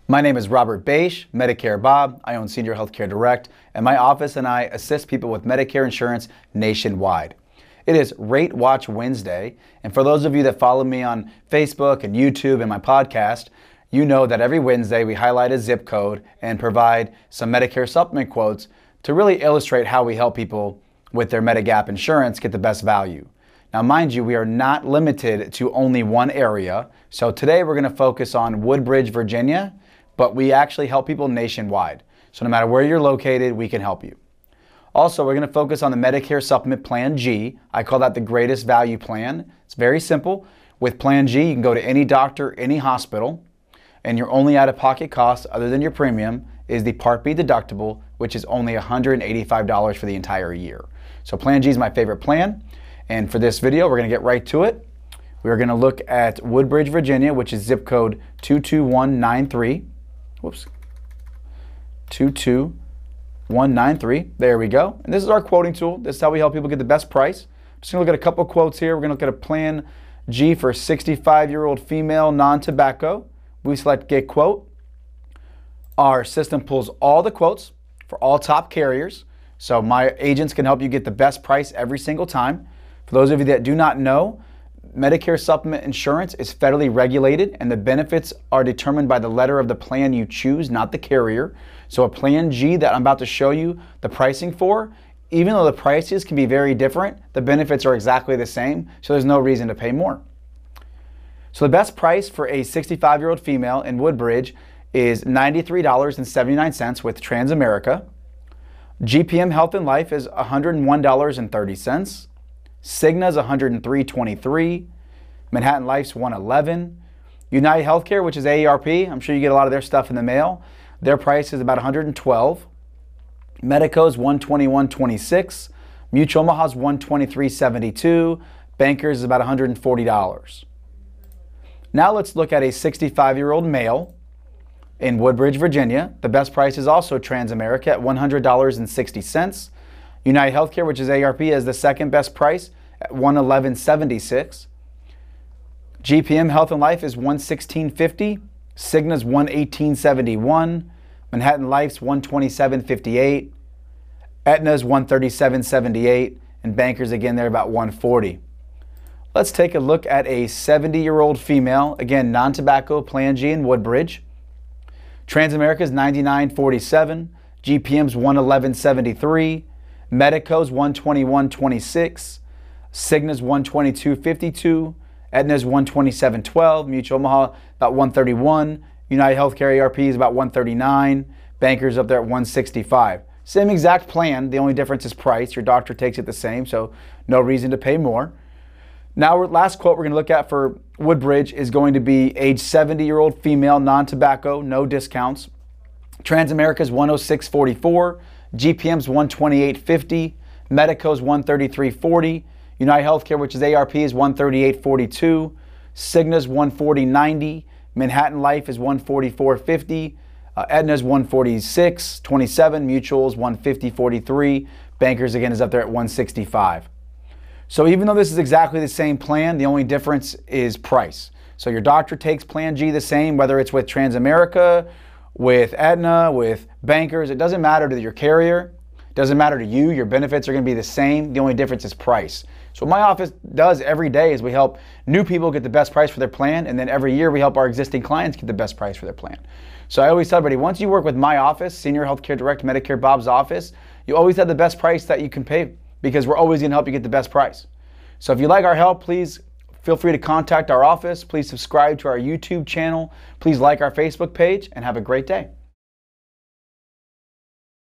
My name is Robert Bache, Medicare Bob. I own Senior Healthcare Direct, and my office and I assist people with Medicare insurance nationwide. It is Rate Watch Wednesday, and for those of you that follow me on Facebook and YouTube and my podcast, you know that every Wednesday we highlight a zip code and provide some Medicare supplement quotes to really illustrate how we help people with their Medigap insurance get the best value. Now, mind you, we are not limited to only one area. So today we're going to focus on Woodbridge, Virginia, but we actually help people nationwide. So no matter where you're located, we can help you. Also, we're going to focus on the Medicare Supplement Plan G. I call that the greatest value plan. It's very simple. With Plan G, you can go to any doctor, any hospital, and your only out-of-pocket cost other than your premium is the Part B deductible, which is only $185 for the entire year. So Plan G is my favorite plan. And for this video, we're going to get right to it. We're going to look at Woodbridge, Virginia, which is zip code 22193. Whoops. 22193. There we go. And this is our quoting tool. This is how we help people get the best price. I'm just going to look at a couple quotes here. We're going to look at a Plan G for a 65-year-old female non-tobacco. We select Get Quote. Our system pulls all the quotes for all top carriers. So my agents can help you get the best price every single time. For those of you that do not know, Medicare supplement insurance is federally regulated and the benefits are determined by the letter of the plan you choose, not the carrier. So a Plan G that I'm about to show you the pricing for, even though the prices can be very different, the benefits are exactly the same, so there's no reason to pay more. So the best price for a 65-year-old female in Woodbridge is $93.79 with Transamerica. GPM Health and Life is $101.30. Cigna's $103.23. Manhattan Life's $111. United Healthcare, which is AARP, I'm sure you get a lot of their stuff in the mail. Their price is about $112. Medico's $121.26. Mutual Omaha's $123.72. Bankers is about $140. Now let's look at a 65-year-old male in Woodbridge, Virginia. The best price is also Transamerica at $100.60. United Healthcare, which is AARP, has the second best price at $111.76. GPM Health and Life is $116.50. Cigna's $118.71. Manhattan Life's $127.58. Aetna's $137.78. And Bankers, again, they're about $140. Let's take a look at a 70-year-old female, again, non-tobacco Plan G in Woodbridge. Transamerica's $99.47. GPM's $111.73. Medico's $121.26, Cigna's $122.52, Aetna's $127.12, Mutual Omaha about $131, United Healthcare AARP is about $139, Bankers up there at $165. Same exact plan, the only difference is price. Your doctor takes it the same, so no reason to pay more. Now, last quote we're going to look at for Woodbridge is going to be age 70-year-old female, non-tobacco, no discounts. Transamerica's $106.44. GPM's $128.50, Medico's $133.40, United Healthcare, which is AARP, is $138.42, Cigna's $140.90, Manhattan Life is $144.50, Aetna's $146.27, Mutual's $150.43, Bankers again is up there at $165. So even though this is exactly the same plan, the only difference is price. So your doctor takes Plan G the same, whether it's with Transamerica, with Aetna, with Bankers. It doesn't matter to your carrier. It doesn't matter to you. Your benefits are going to be the same. The only difference is price. So what my office does every day is we help new people get the best price for their plan, and then every year we help our existing clients get the best price for their plan. So I always tell everybody, once you work with my office, Senior Healthcare Direct, Medicare Bob's office, you always have the best price that you can pay because we're always going to help you get the best price. So if you like our help, please feel free to contact our office. Please subscribe to our YouTube channel. Please like our Facebook page and have a great day.